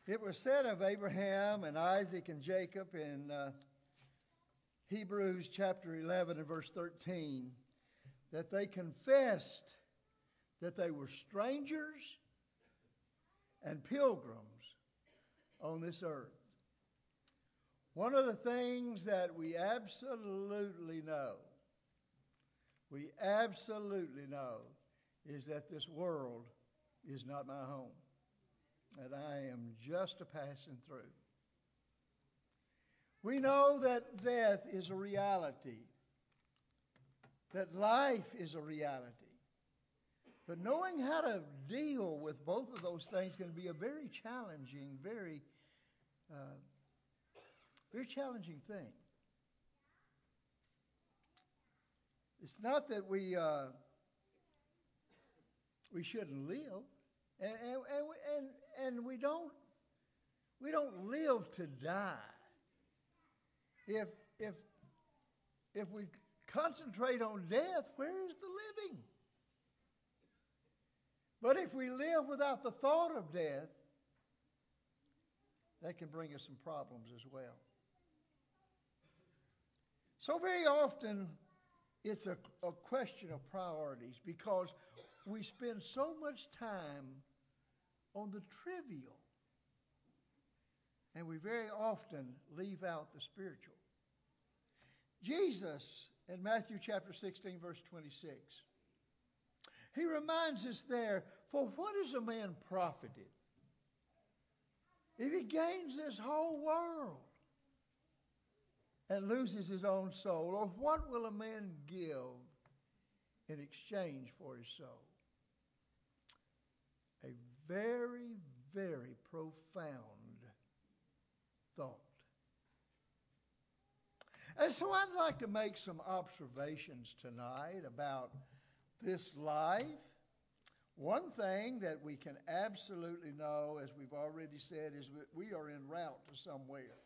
It was said of Abraham and Isaac and Jacob in Hebrews chapter 11 and verse 13 that they confessed that they were strangers and pilgrims on this earth. One of the things that we absolutely know is that this world is not my home, that I am just a passing through. We know that death is a reality, that life is a reality. But knowing how to deal with both of those things can be a very challenging, very challenging thing. It's not that we shouldn't live, and we don't live to die. If we concentrate on death, where is the living? But if we live without the thought of death, that can bring us some problems as well. So very often, it's a question of priorities because we spend so much time on the trivial, and we very often leave out the spiritual. Jesus, in Matthew chapter 16, verse 26, he reminds us there, for what is a man profited if he gains this whole world and loses his own soul? Or what will a man give in exchange for his soul? A very, very profound thought. And so I'd like to make some observations tonight about this life. One thing that we can absolutely know, as we've already said, is that we are en route to somewhere.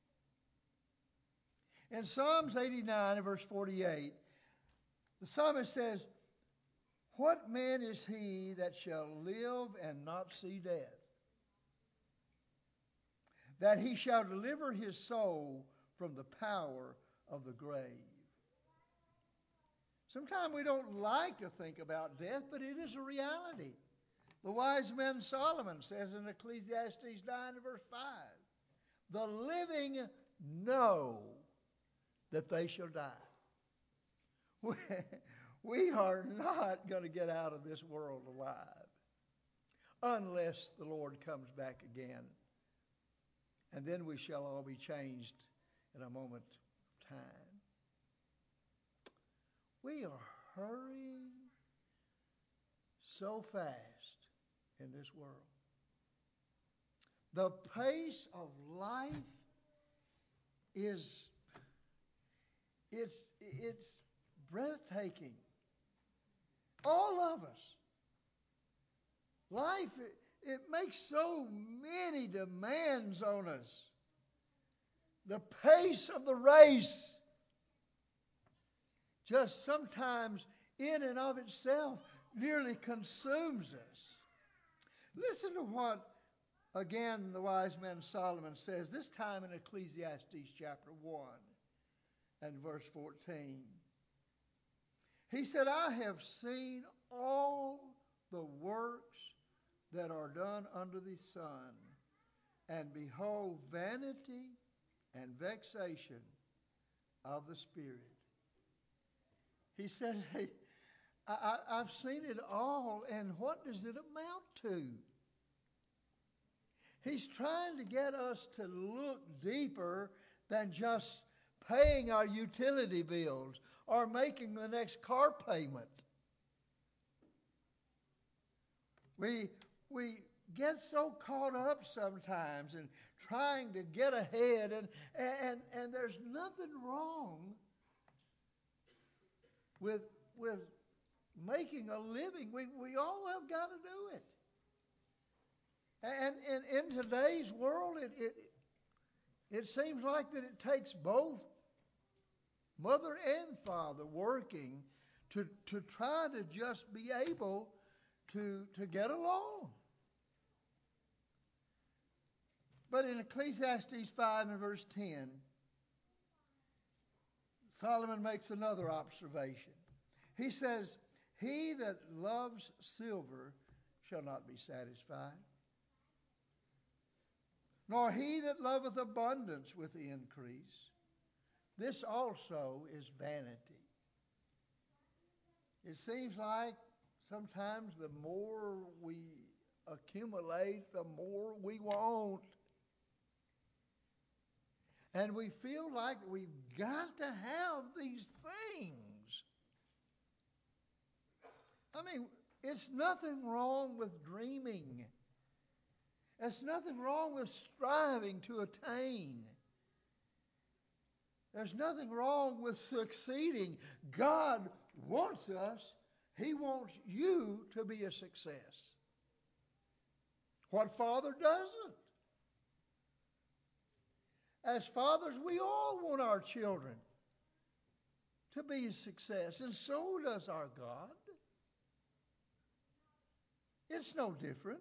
In Psalms 89 verse 48, the psalmist says, "What man is he that shall live and not see death? That he shall deliver his soul from the power of the grave." Sometimes we don't like to think about death, but it is a reality. The wise man Solomon says in Ecclesiastes 9 verse 5, "The living know that they shall die." We are not going to get out of this world alive unless the Lord comes back again. And then we shall all be changed in a moment of time. We are hurrying so fast in this world. The pace of life is it's breathtaking. All of us. Life, it makes so many demands on us. The pace of the race just sometimes in and of itself nearly consumes us. Listen to what, again, the wise man Solomon says, this time in Ecclesiastes chapter 1 and verse 14. He said, "I have seen all the works that are done under the sun, and behold, vanity and vexation of the spirit." He said, "Hey, I've seen it all, and what does it amount to?" He's trying to get us to look deeper than just paying our utility bills or making the next car payment. We get so caught up sometimes in trying to get ahead, and there's nothing wrong with making a living. We all have got to do it. And in today's world, it seems like that it takes both mother and father working to try to just be able to get along. But in Ecclesiastes 5 and verse 10, Solomon makes another observation. He says, "He that loves silver shall not be satisfied, nor he that loveth abundance with the increase. This also is vanity." It seems like sometimes the more we accumulate, the more we want. And we feel like we've got to have these things. I mean, it's nothing wrong with dreaming. There's nothing wrong with striving to attain. There's nothing wrong with succeeding. God wants us. He wants you to be a success. What father doesn't? As fathers, we all want our children to be a success, and so does our God. It's no different.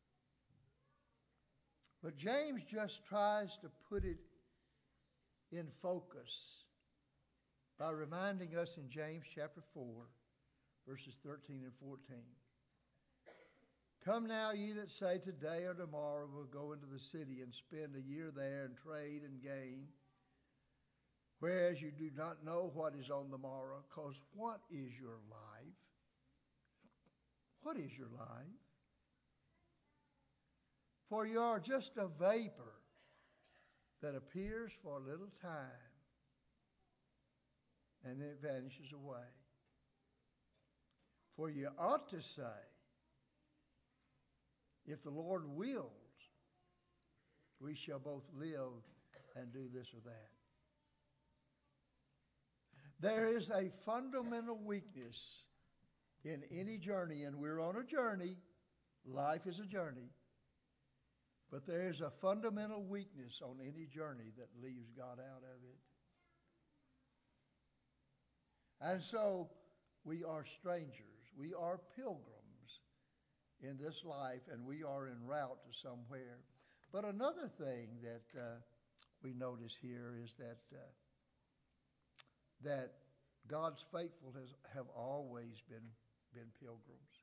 But James just tries to put it in focus by reminding us in James chapter 4, verses 13 and 14. "Come now, ye that say, today or tomorrow we'll go into the city and spend a year there and trade and gain, whereas you do not know what is on the morrow, because what is your life? What is your life? For you are just a vapor that appears for a little time, and then it vanishes away. For you ought to say, if the Lord wills, we shall both live and do this or that." There is a fundamental weakness in any journey, and we're on a journey. Life is a journey. But there is a fundamental weakness on any journey that leaves God out of it. And so we are strangers. We are pilgrims in this life, and we are en route to somewhere. But another thing that we notice here is that God's faithful have always been pilgrims.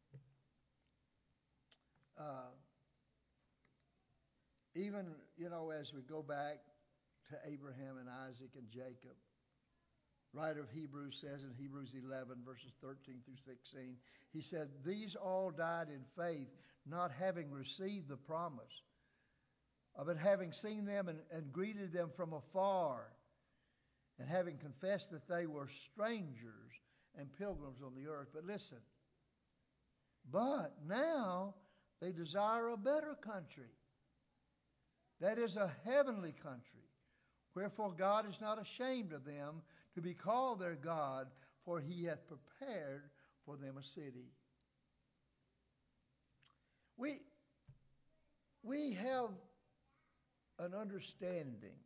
Even, as we go back to Abraham and Isaac and Jacob, writer of Hebrews says in Hebrews 11, verses 13 through 16, he said, "These all died in faith, not having received the promise, but having seen them and greeted them from afar, and having confessed that they were strangers and pilgrims on the earth." But listen, "But now they desire a better country, that is a heavenly country. Wherefore God is not ashamed of them to be called their God, for he hath prepared for them a city." We have an understanding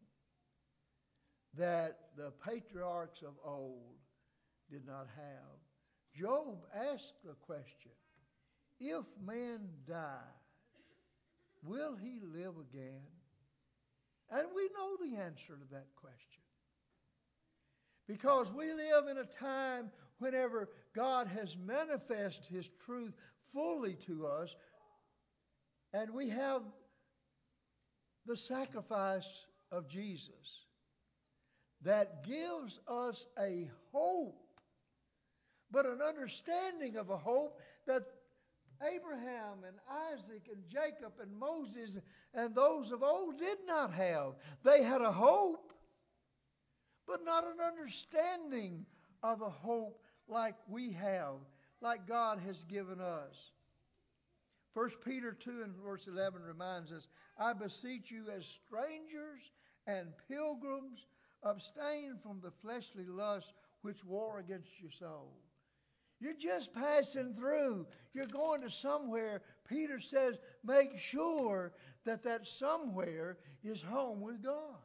that the patriarchs of old did not have. Job asked the question, if man die, will he live again? And we know the answer to that question. Because we live in a time whenever God has manifested his truth fully to us, and we have the sacrifice of Jesus that gives us a hope, but an understanding of a hope that Abraham and Isaac and Jacob and Moses and those of old did not have. They had a hope, but not an understanding of a hope like we have, like God has given us. 1 Peter 2 and verse 11 reminds us, "I beseech you as strangers and pilgrims, abstain from the fleshly lusts which war against your soul." You're just passing through. You're going to somewhere. Peter says, make sure that somewhere is home with God.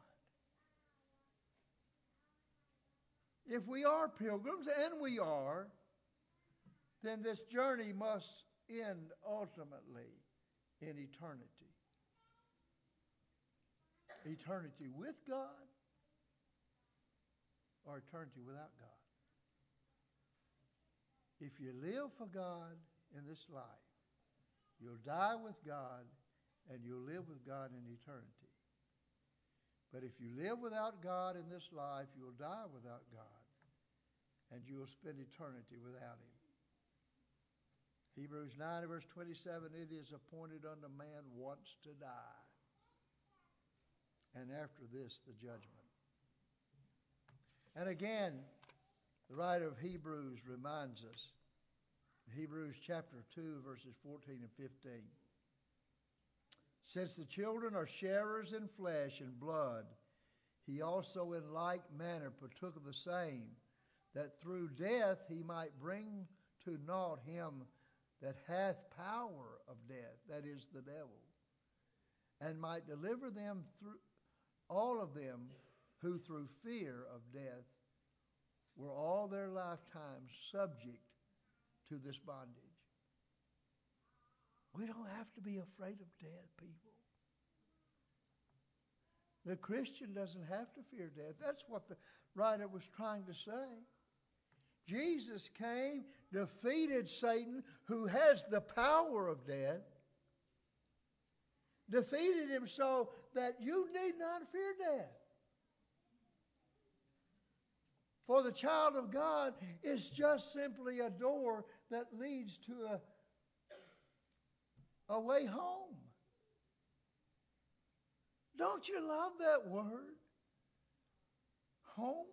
If we are pilgrims, and we are, then this journey must end ultimately in eternity. eternity with God or eternity without God. If you live for God in this life, you'll die with God and you'll live with God in eternity. But if you live without God in this life, you'll die without God and you'll spend eternity without Him. Hebrews 9 verse 27, it is appointed unto man once to die, and after this the judgment. And again, the writer of Hebrews reminds us, Hebrews chapter 2 verses 14 and 15. Since the children are sharers in flesh and blood, he also in like manner partook of the same, that through death he might bring to naught him that hath power of death, that is the devil, and might deliver them through all of them who through fear of death were all their lifetime subject to this bondage. We don't have to be afraid of death, people. The Christian doesn't have to fear death. That's what the writer was trying to say. Jesus came, defeated Satan, who has the power of death, defeated him so that you need not fear death. For the child of God is just simply a door that leads to a way home. Don't you love that word? Home?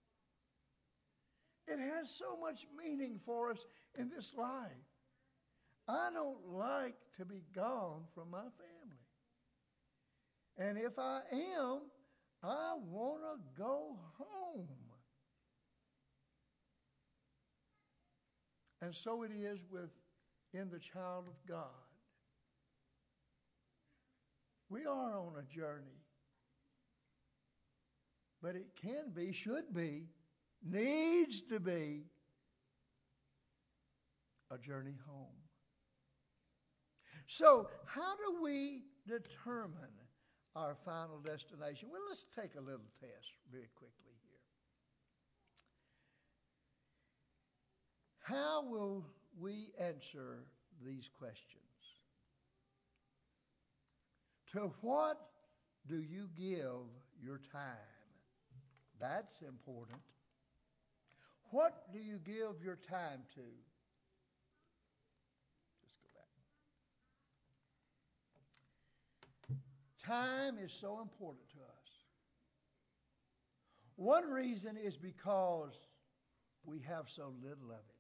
It has so much meaning for us in this life. I don't like to be gone from my family. And if I am, I want to go home. And so it is within the child of God. We are on a journey. But it can be, should be, needs to be a journey home. So, how do we determine our final destination? Well, let's take a little test very quickly here. How will we answer these questions? To what do you give your time? That's important. What do you give your time to? Just go back. Time is so important to us. One reason is because we have so little of it.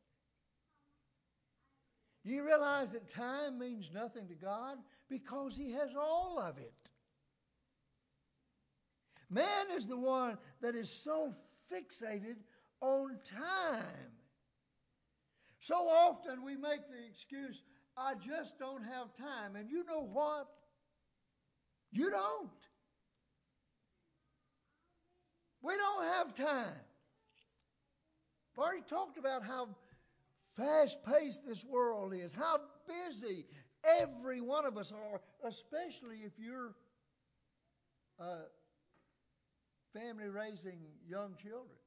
Do you realize that time means nothing to God? Because He has all of it. Man is the one that is so fixated on time. So often we make the excuse, I just don't have time. And you know what? You don't. We don't have time. I've already talked about how fast-paced this world is, how busy every one of us are, especially if you're family raising young children.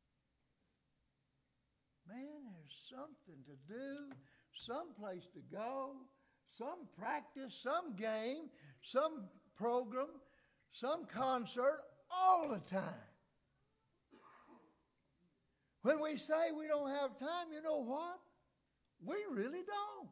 Man, there's something to do, some place to go, some practice, some game, some program, some concert, all the time. When we say we don't have time, you know what? We really don't.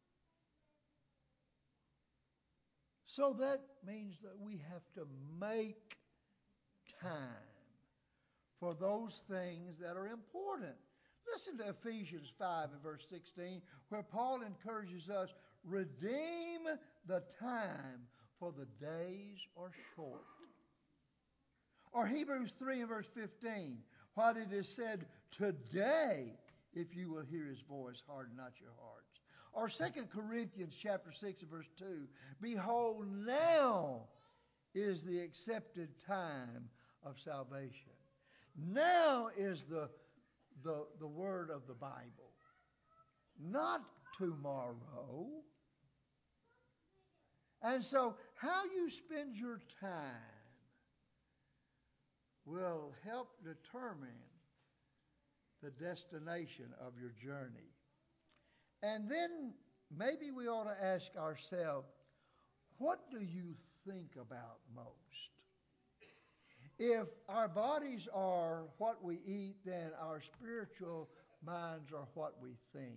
So that means that we have to make time for those things that are important. Listen to Ephesians 5 and verse 16, where Paul encourages us, redeem the time, for the days are short. Or Hebrews 3 and verse 15, what it is said, today, if you will hear His voice, harden not your hearts. Or 2 Corinthians chapter 6 and verse 2, behold, now is the accepted time of salvation. Now is the word of the Bible. Not tomorrow. And so how you spend your time will help determine the destination of your journey. And then maybe we ought to ask ourselves, what do you think about most? If our bodies are what we eat, then our spiritual minds are what we think.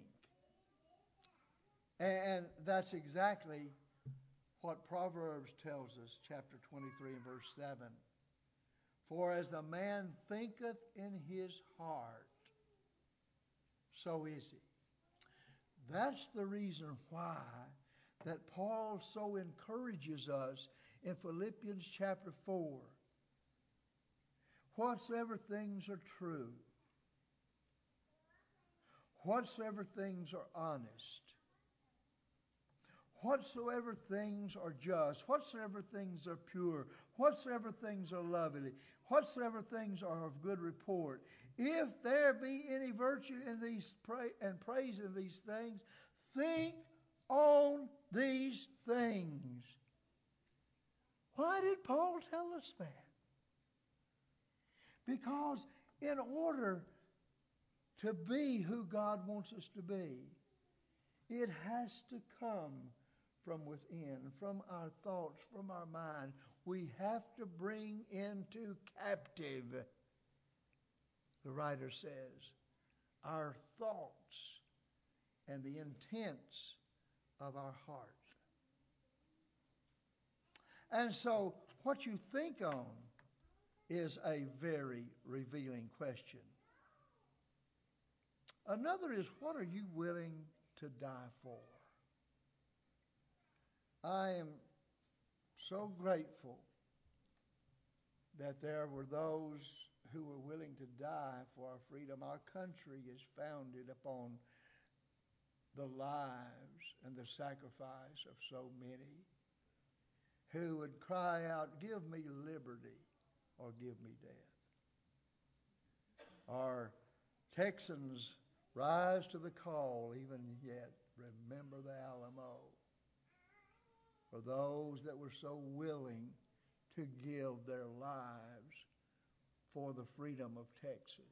And that's exactly what Proverbs tells us, chapter 23 and verse 7. For as a man thinketh in his heart, so is he. That's the reason why that Paul so encourages us in Philippians chapter 4. Whatsoever things are true, whatsoever things are honest, whatsoever things are just, whatsoever things are pure, whatsoever things are lovely, whatsoever things are of good report, if there be any virtue in these and praise in these things, think on these things. Why did Paul tell us that? Because in order to be who God wants us to be, it has to come from within, from our thoughts, from our mind. We have to bring into captive, the writer says, our thoughts and the intents of our heart. And so what you think on is a very revealing question. Another is, what are you willing to die for? I am so grateful that there were those who were willing to die for our freedom. Our country is founded upon the lives and the sacrifice of so many who would cry out, give me liberty or give me death. Our Texans rise to the call, even yet remember the Alamo. For those that were so willing to give their lives for the freedom of Texas.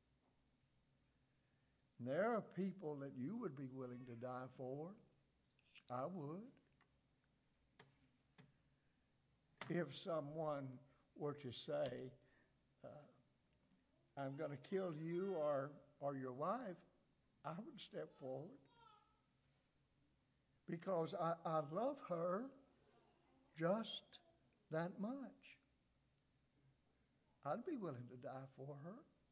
And there are people that you would be willing to die for. I would. If someone were to say, I'm going to kill you or your wife, I would step forward. Because I love her just that much. I'd be willing to die for her.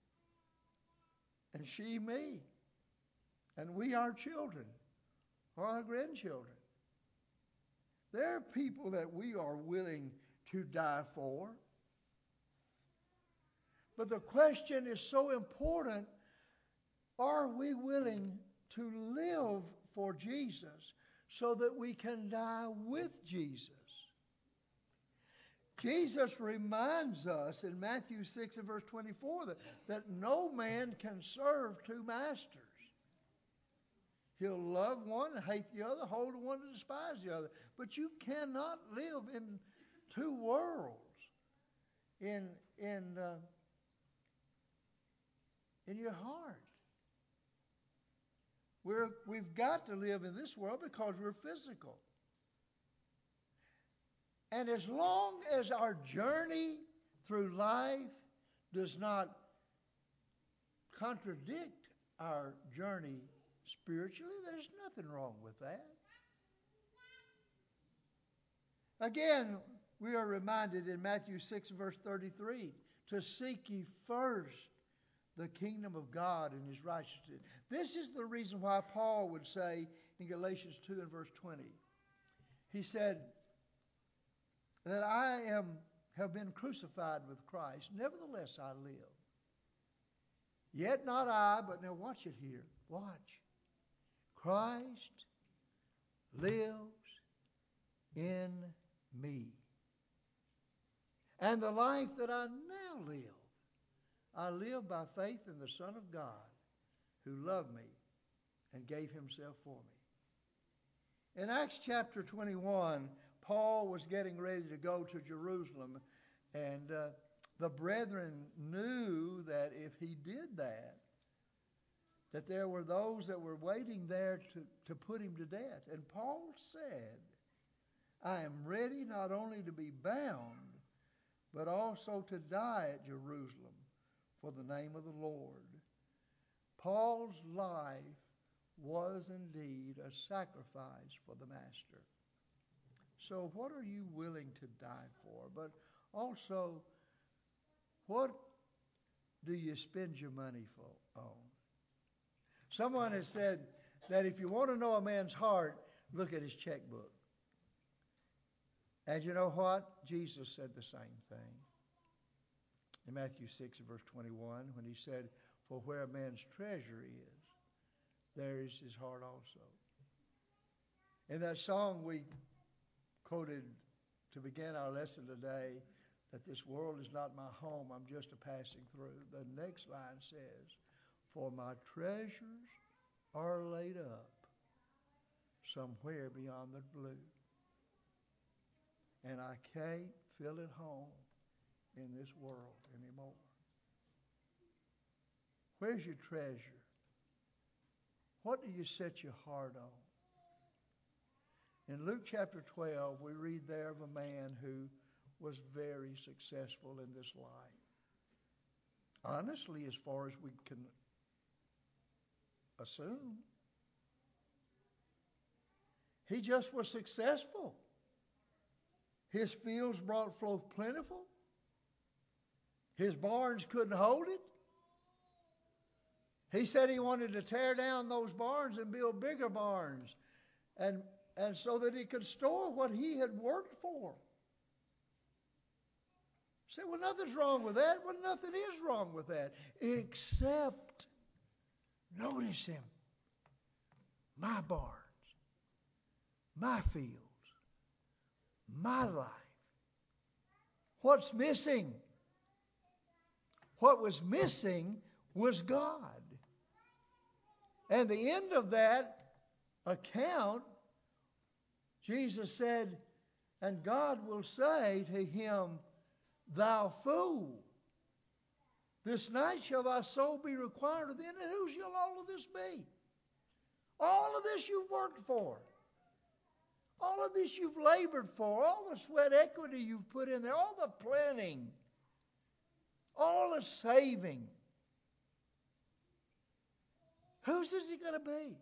And she me. And we our children or our grandchildren. There are people that we are willing to die for. But the question is so important, are we willing to live for Jesus so that we can die with Jesus? Jesus reminds us in Matthew 6 and verse 24 that no man can serve two masters. He'll love one and hate the other, hold the one and despise the other. But you cannot live in two worlds in your heart. We've got to live in this world because we're physical. And as long as our journey through life does not contradict our journey spiritually, there's nothing wrong with that. Again, we are reminded in Matthew 6 verse 33 to seek ye first the kingdom of God and his righteousness. This is the reason why Paul would say in Galatians 2 and verse 20, he said that I have been crucified with Christ. Nevertheless I live. Yet not I, but now watch it here. Watch. Christ lives in me. And the life that I now live, I live by faith in the Son of God who loved me and gave himself for me. In Acts chapter 21, Paul was getting ready to go to Jerusalem, and The brethren knew that if he did that there were those that were waiting there to put him to death. And Paul said, I am ready not only to be bound, but also to die at Jerusalem for the name of the Lord. Paul's life was indeed a sacrifice for the Master. So what are you willing to die for? But also, what do you spend your money on? Someone has said that if you want to know a man's heart, look at his checkbook. And you know what? Jesus said the same thing. In Matthew 6 verse 21, when he said, for where a man's treasure is, there is his heart also. In that song we quoted to begin our lesson today, that this world is not my home, I'm just a passing through. The next line says, for my treasures are laid up somewhere beyond the blue, and I can't feel at home in this world anymore. Where's your treasure? What do you set your heart on? In Luke chapter 12, we read there of a man who was very successful in this life. Honestly, as far as we can assume. He just was successful. His fields brought forth plentiful. His barns couldn't hold it. He said he wanted to tear down those barns and build bigger barns, and so that he could store what he had worked for. Say, well, nothing's wrong with that. Well, nothing is wrong with that, except, notice him, my barns, my fields, my life. What's missing? What was missing was God. And the end of that account, Jesus said, and God will say to him, thou fool, this night shall thy soul be required of thee, and who shall all of this be? All of this you've worked for. All of this you've labored for. All the sweat equity you've put in there. All the planning. All the saving. Whose is it going to be?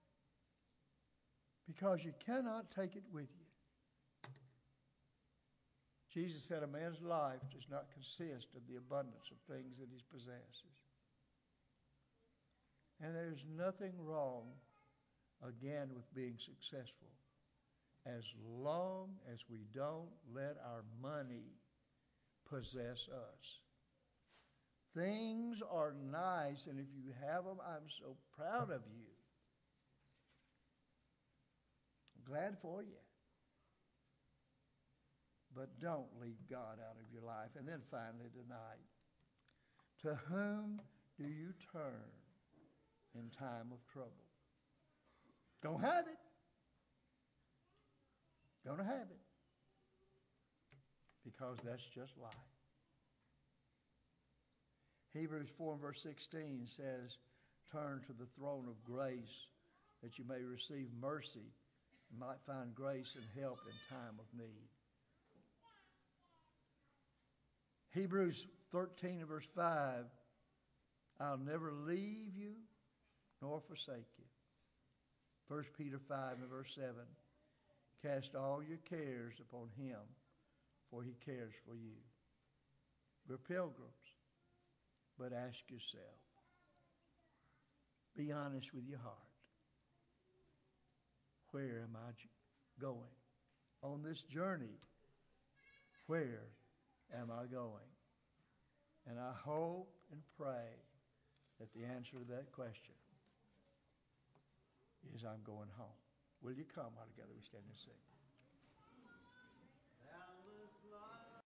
Because you cannot take it with you. Jesus said a man's life does not consist of the abundance of things that he possesses. And there's nothing wrong, again, with being successful, as long as we don't let our money possess us. Things are nice, and if you have them, I'm so proud of you. I'm glad for you. But don't leave God out of your life. And then finally tonight, to whom do you turn in time of trouble? Don't have it. Gonna have it. Because that's just life. Hebrews 4 and verse 16 says, turn to the throne of grace that you may receive mercy and might find grace and help in time of need. Hebrews 13 and verse 5, I'll never leave you nor forsake you. 1 Peter 5 and verse 7, cast all your cares upon him, for he cares for you. We're pilgrims, but ask yourself, be honest with your heart. Where am I going? On this journey, where am I going? And I hope and pray that the answer to that question is I'm going home. Will you come while together we stand and sing?